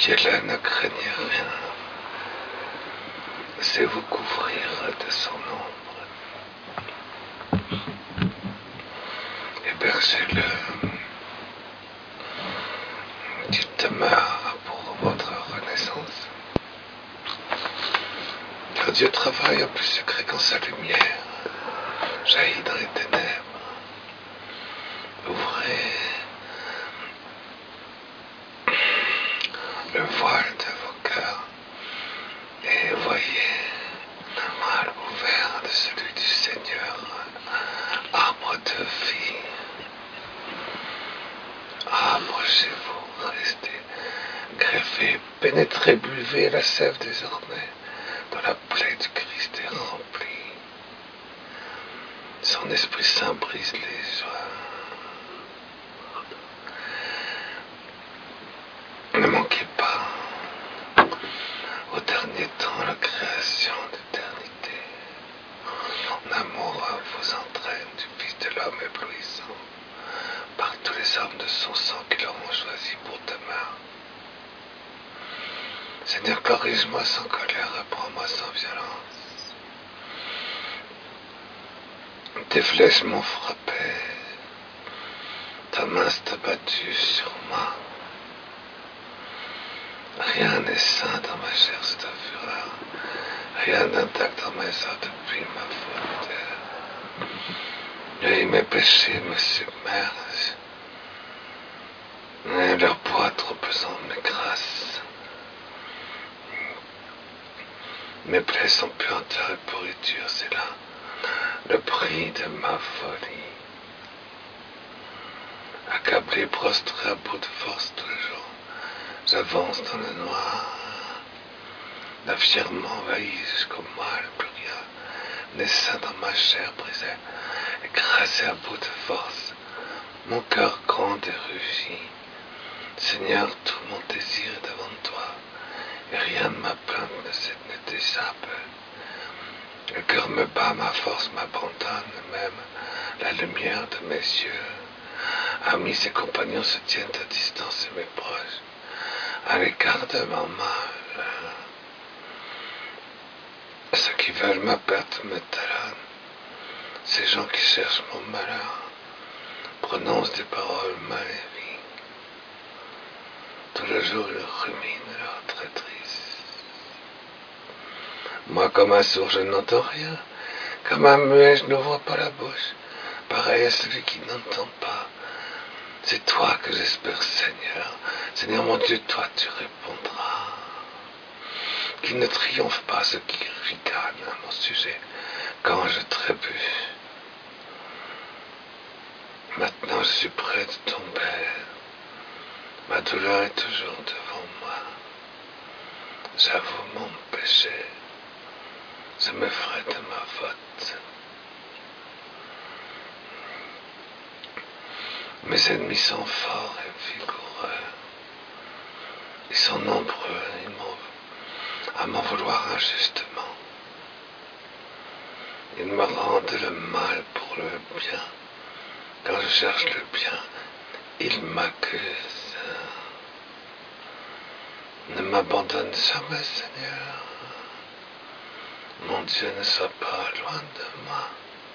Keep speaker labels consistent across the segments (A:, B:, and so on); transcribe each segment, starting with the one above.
A: Confiez-le, ne craignez rien. C'est vous couvrir de son ombre. Hébergez-le. Qu'il demeure pour votre renaissance. Car Dieu travaille au plus secret quand sa lumière jaillit dans les ténèbres. Ouvrez le voile de vos cœurs et voyez le mal ouvert de celui du Seigneur, arbre de vie. Approchez-vous, restez greffés, pénétrez, buvez la sève désormais, dont la plaie du Christ est remplie. Son Esprit Saint brise les joies. Ne manquez pas au dernier temps la création d'éternité. Mon amour vous entraîne du Fils de l'homme éblouissant par tous les hommes de son sang qui l'auront choisi pour demeure. Seigneur, corrige-moi sans colère, reprends-moi sans violence. Tes flèches m'ont frappé, ta main s'est battue sur moi. Rien n'est sain dans ma chair sous ta fureur, rien d'intact dans mes os depuis ma faute. Et mes péchés me submergent, et leur poids trop pesant m'écrase. Mes plaies sont puanteur et pourriture, c'est là le prix de ma folie. Accablé, prostré à bout de force tous les jours, j'avance dans le noir. La fièvre m'envahit jusqu'au mal, plus rien n'est sain dans ma chair brisée, écrasée à bout de force. Mon cœur grand et rugi. Seigneur, tout mon désir est devant toi, et rien de ma plainte ne t'échappe. Le cœur me bat, ma force m'abandonne, même la lumière de mes yeux. Amis et compagnons se tiennent à distance et mes proches à l'écart de mon mal. Ceux qui veulent ma perte me talonnent. Ces gens qui cherchent mon malheur prononcent des paroles maléfiques. Tout le jour ils ruminent leur traîtrise. Moi, comme un sourd, je n'entends rien. Comme un muet, je n'ouvre pas la bouche. Pareil à celui qui n'entend pas. C'est toi que j'espère, Seigneur. Seigneur mon Dieu, toi tu répondras. Qu'il ne triomphe pas ceux qui ricanent à mon sujet quand je trébuche. Maintenant je suis près de tomber. Ma douleur est toujours devant moi. J'avoue mon péché. Je m'effraie de ma faute. Mes ennemis sont forts et vigoureux. Ils sont nombreux à m'en vouloir injustement. Ils me rendent le mal pour le bien. Quand je cherche le bien, ils m'accusent. Ne m'abandonne jamais, Seigneur. Mon Dieu, ne sois pas loin de moi.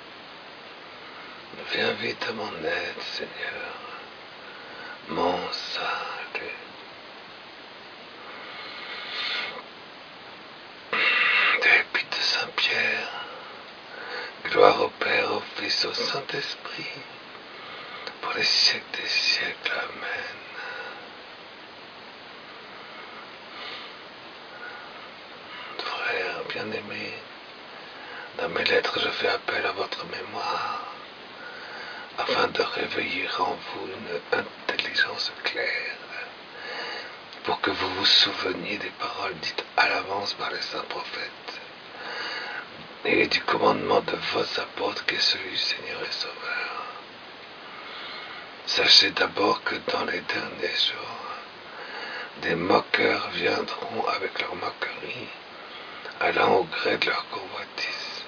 A: Viens vite à mon aide, Seigneur, mon salut. Des l'Épître de Saint-Pierre, gloire au Père, au Fils, au Saint-Esprit, pour les siècles des siècles. Amen. Frères bien-aimés, dans mes lettres, je fais appel à votre mémoire, afin de réveiller en vous une intelligence claire, pour que vous vous souveniez des paroles dites à l'avance par les saints prophètes, et du commandement de vos apôtres qui est celui du Seigneur et Sauveur. Sachez d'abord que dans les derniers jours, des moqueurs viendront avec leur moquerie, allant au gré de leur convoitise,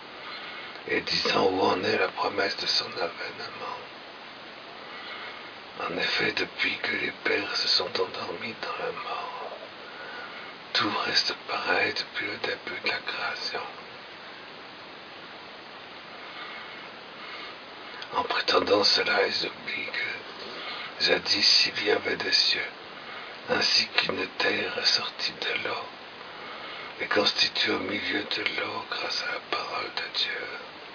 A: et disant où en est la promesse de son avènement. En effet, depuis que les pères se sont endormis dans la mort, tout reste pareil depuis le début de la création. En prétendant cela, ils oublient que jadis il y avait des cieux, ainsi qu'une terre sortie de l'eau, et constituée au milieu de l'eau grâce à la parole de Dieu.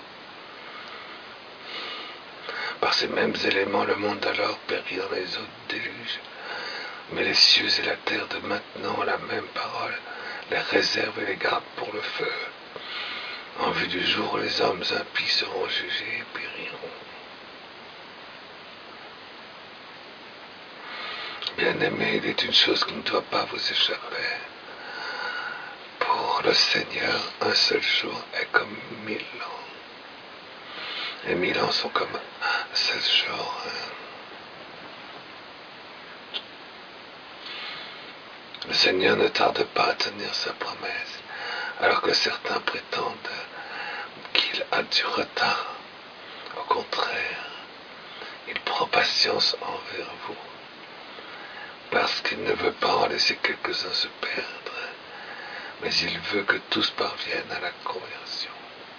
A: Par ces mêmes éléments, le monde alors périt dans les eaux de déluge, mais les cieux et la terre de maintenant ont la même parole, les réservent et les gardent pour le feu, en vue du jour où les hommes impies seront jugés et périront. Bien-aimés, il est une chose qui ne doit pas vous échapper. Pour le Seigneur, un seul jour est comme 1000 ans. Et 1000 ans sont comme un seul jour. Le Seigneur ne tarde pas à tenir sa promesse, alors que certains prétendent qu'il a du retard. Au contraire, il prend patience envers vous, parce qu'il ne veut pas en laisser quelques-uns se perdre, mais il veut que tous parviennent à la conversion.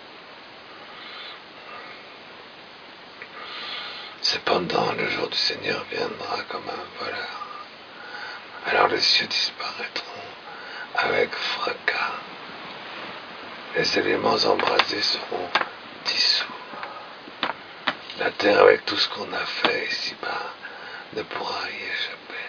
A: Cependant, le jour du Seigneur viendra comme un voleur. Alors les cieux disparaîtront avec fracas. Les éléments embrasés seront dissous. La terre, avec tout ce qu'on a fait ici-bas, ne pourra y échapper.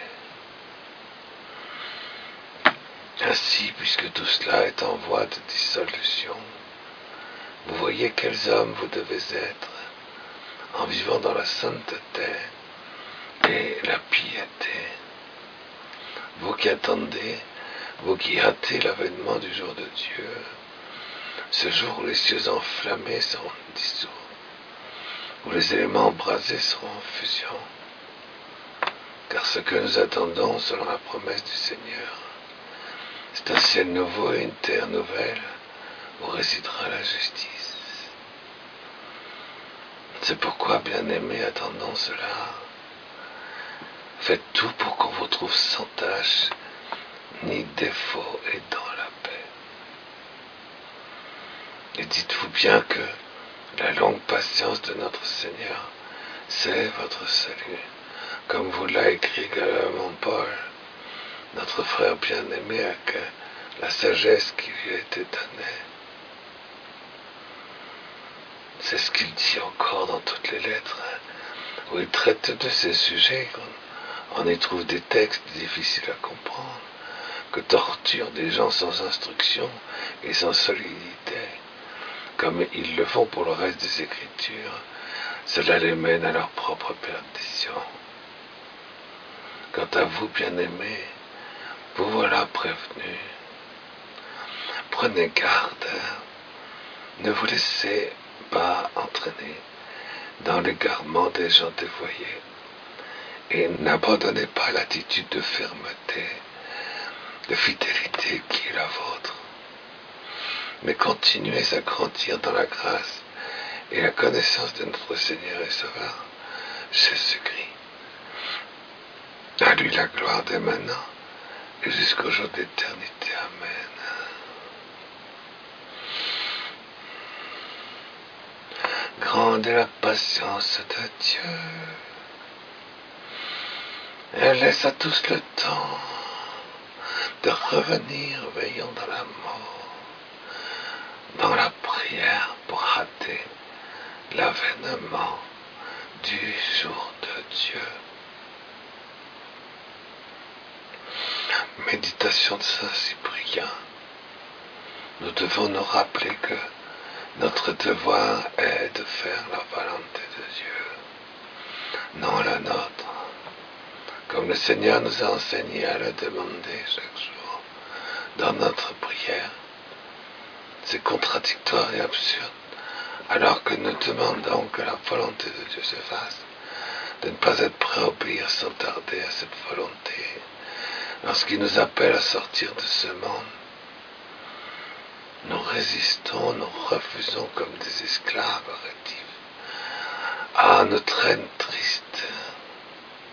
A: Ainsi, puisque tout cela est en voie de dissolution, vous voyez quels hommes vous devez être en vivant dans la sainteté et la piété. Vous qui attendez, vous qui hâtez l'avènement du jour de Dieu, ce jour où les cieux enflammés seront dissous, où les éléments embrasés seront en fusion. Car ce que nous attendons, selon la promesse du Seigneur, c'est un ciel nouveau et une terre nouvelle où résidera la justice. C'est pourquoi, bien-aimés, attendons cela. Faites tout pour qu'on vous trouve sans tache, ni défaut et dans la paix. Et dites-vous bien que la longue patience de notre Seigneur, c'est votre salut, comme vous l'a écrit également Paul, notre frère bien-aimé, avec la sagesse qui lui a été donnée. C'est ce qu'il dit encore dans toutes les lettres, où il traite de ces sujets. On y trouve des textes difficiles à comprendre, que torturent des gens sans instruction et sans solidité, comme ils le font pour le reste des Écritures. Cela les mène à leur propre perdition. Quant à vous, bien-aimés, vous voilà prévenus. Prenez garde, ne vous laissez pas entraîner dans l'égarement des gens dévoyés, et n'abandonnez pas l'attitude de fermeté, de fidélité qui est la vôtre, mais continuez à grandir dans la grâce et la connaissance de notre Seigneur et Sauveur, Jésus-Christ. À lui la gloire dès maintenant et jusqu'au jour d'éternité. Amen. Grande est la patience de Dieu. Elle laisse à tous le temps de revenir veillant dans la mort, dans la prière pour hâter l'avènement du jour de Dieu. Méditation de Saint Cyprien. Nous devons nous rappeler que notre devoir est de faire la volonté de Dieu, non la nôtre, comme le Seigneur nous a enseigné à le demander chaque jour dans notre prière. C'est contradictoire et absurde, alors que nous demandons que la volonté de Dieu se fasse, de ne pas être prêt à obéir sans tarder à cette volonté, lorsqu'il nous appelle à sortir de ce monde. Nous résistons, nous refusons comme des esclaves rétifs. Ah, nous traîne triste.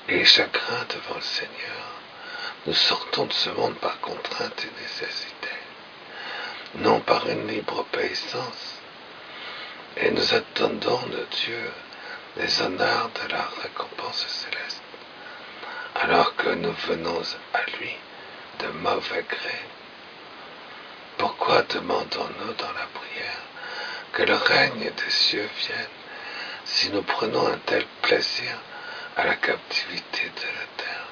A: et chagrin devant le Seigneur. Nous sortons de ce monde par contrainte et nécessité, non par une libre obéissance, et nous attendons de Dieu les honneurs de la récompense céleste, alors que nous venons à lui de mauvais gré. Pourquoi demandons-nous dans la prière que le règne des cieux vienne, si nous prenons un tel plaisir à la captivité de la terre?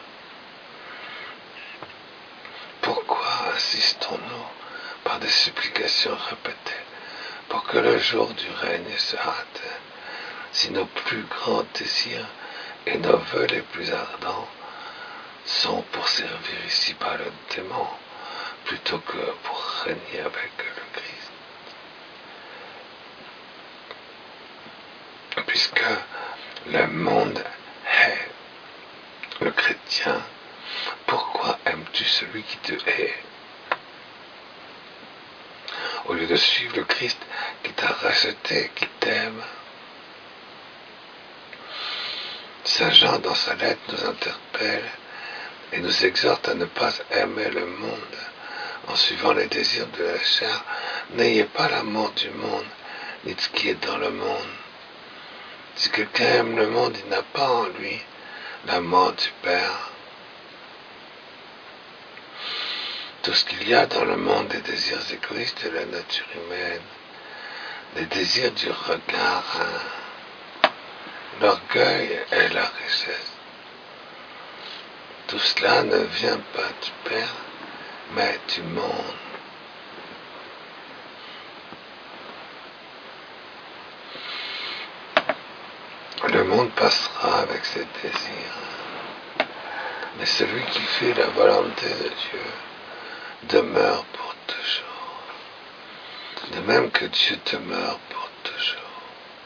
A: Pourquoi insistons-nous par des supplications répétées pour que le jour du règne se hâte, si nos plus grands désirs et nos vœux les plus ardents sont pour servir ici par le démon plutôt que pour régner avec le Christ? Puisque le monde hait le chrétien, pourquoi aimes-tu celui qui te hait? Au lieu de suivre le Christ qui t'a racheté, qui t'aime. Saint Jean, dans sa lettre, nous interpelle et nous exhorte à ne pas aimer le monde en suivant les désirs de la chair. N'ayez pas l'amour du monde, ni de ce qui est dans le monde. Si quelqu'un aime le monde, il n'a pas en lui l'amour du Père. Tout ce qu'il y a dans le monde, des désirs égoïstes de la nature humaine, des désirs du regard, l'orgueil et la richesse. Tout cela ne vient pas du Père, mais du monde. Le monde passera avec ses désirs, mais celui qui fait la volonté de Dieu demeure pour toujours, de même que Dieu demeure pour toujours.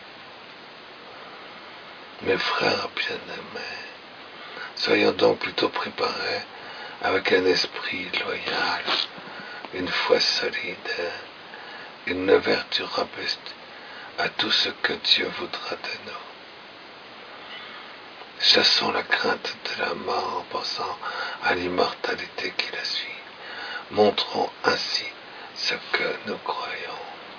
A: Mes frères bien-aimés, soyons donc plutôt préparés avec un esprit loyal, une foi solide, une ouverture robuste à tout ce que Dieu voudra de nous. Chassons la crainte de la mort en pensant à l'immortalité qui la suit. Montrons ainsi ce que nous croyons.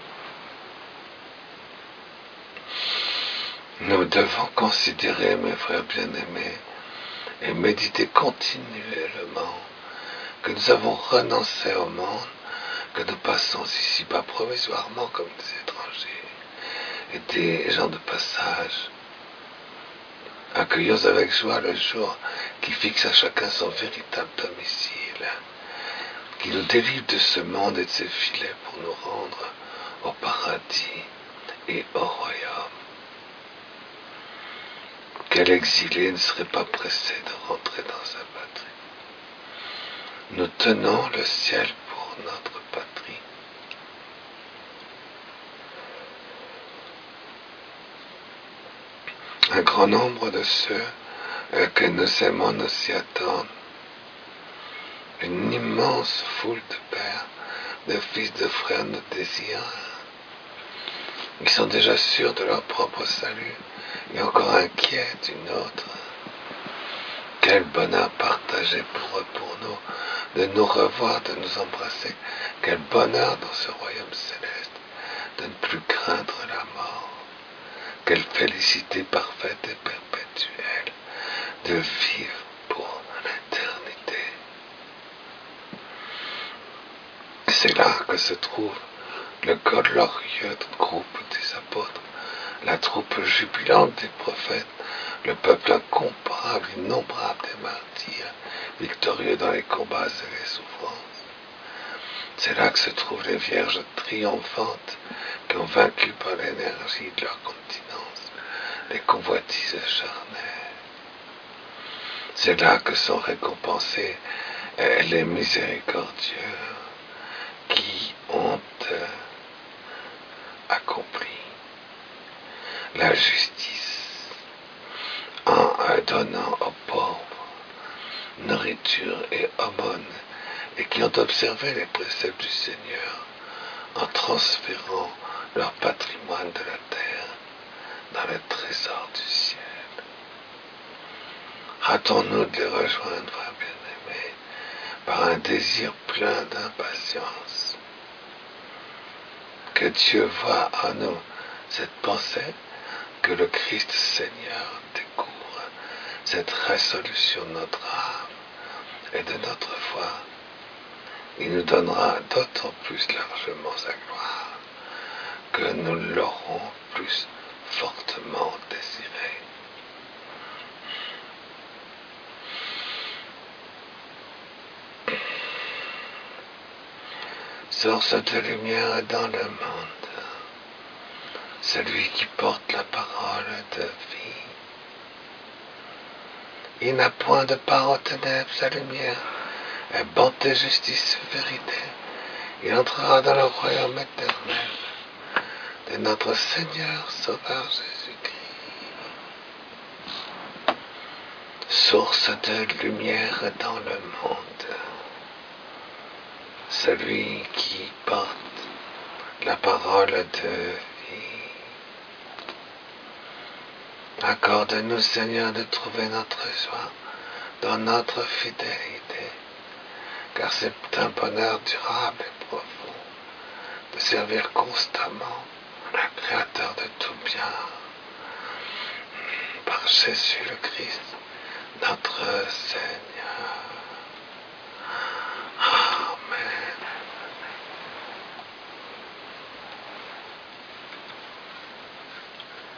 A: Nous devons considérer, mes frères bien-aimés, et méditer continuellement que nous avons renoncé au monde, que nous passons ici-bas provisoirement comme des étrangers et des gens de passage. Accueillons avec joie le jour qui fixe à chacun son véritable domicile, qui nous délivre de ce monde et de ses filets pour nous rendre au paradis et au royaume. Quel exilé ne serait pas pressé de rentrer dans sa patrie? Nous tenons le ciel pour notre patrie. Un grand nombre de ceux que nous aimons nous y attendent. Une immense foule de pères, de fils, de frères nous désirent. Ils sont déjà sûrs de leur propre salut et encore inquiets d'une autre. Quel bonheur partagé pour eux, pour nous, de nous revoir, de nous embrasser. Quel bonheur dans ce royaume céleste, de ne plus craindre la mort. Quelle félicité parfaite et perpétuelle de vivre pour l'éternité. C'est là que se trouve le glorieux groupe des apôtres, la troupe jubilante des prophètes, le peuple incomparable, innombrable des martyrs, victorieux dans les combats et les souffrances. C'est là que se trouvent les vierges triomphantes qui ont vaincu par l'énergie de leur continence les convoitises charnelles. C'est là que sont récompensés les miséricordieux qui ont accompli la justice en donnant aux pauvres nourriture et aumône, et qui ont observé les préceptes du Seigneur en transférant leur patrimoine de la terre dans le trésor du ciel. Hâtons-nous de les rejoindre, frères bien-aimés, par un désir plein d'impatience. Que Dieu voie en nous cette pensée, que le Christ Seigneur découvre cette résolution de notre âme et de notre foi. Il nous donnera d'autant plus largement sa gloire que nous l'aurons plus fortement désiré. Source de lumière dans le monde, celui qui porte la parole de vie. Il n'a point de part aux ténèbres, sa lumière est bonté, justice, vérité. Il entrera dans le royaume éternel de notre Seigneur Sauveur Jésus-Christ. Source de lumière dans le monde, celui qui porte la parole de vie. Accorde-nous, Seigneur, de trouver notre joie dans notre fidélité, car c'est un bonheur durable et profond de servir constamment le Créateur de tout bien, par Jésus le Christ, notre Seigneur.